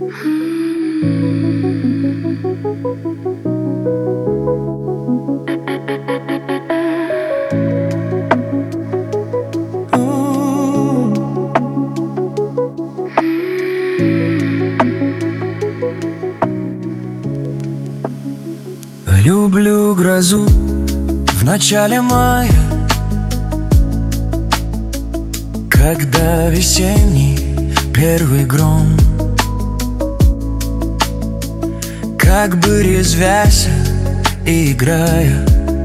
Люблю грозу в начале мая, когда весенний первый гром, как бы резвяся и играя,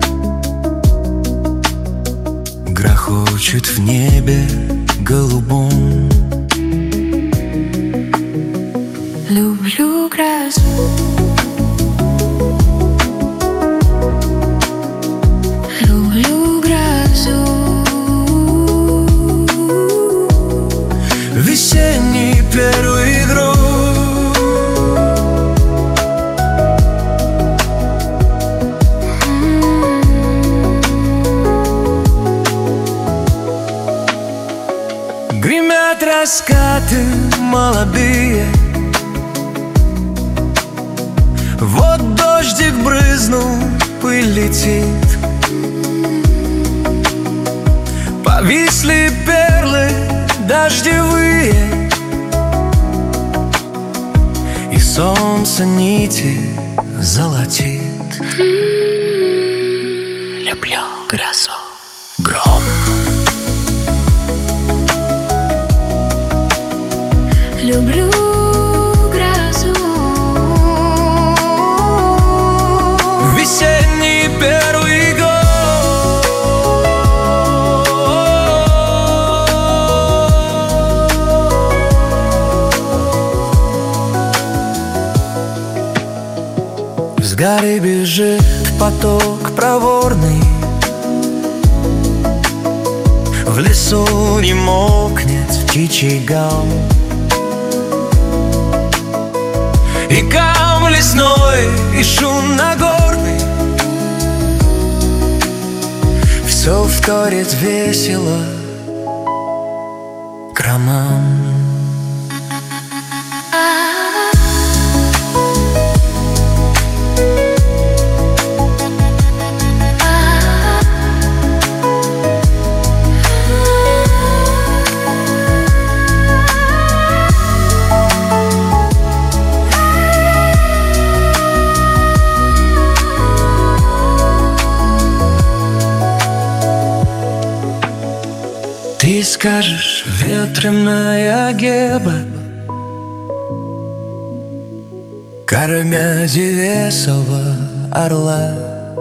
грохочет в небе голубом. Люблю грозу, люблю грозу, весенний первый гром. Гремят раскаты молодые, вот дождик брызнул, пыль летит. Повисли перлы дождевые, и солнце нити золотит. люблю грозу, гром. Люблю грозу, Весенний первый год. С горы бежит поток проворный, в лесу не мокнет птичий гам, и гам лесной, и шум нагорный, все вторит весело громам. Ты скажешь, ветреная геба, кормя девесова орла,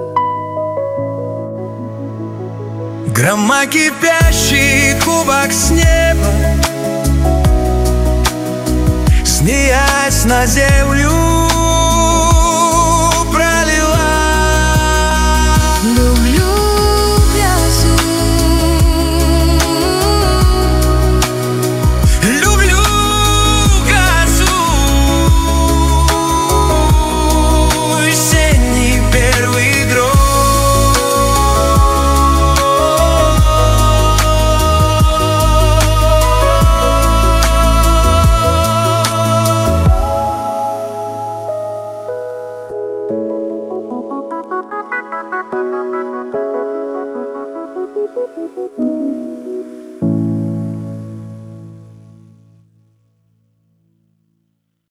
грома кипящий кубок с неба, смеясь на землю пролила. люблю грозу, Люблю грозу, весенний первый гром.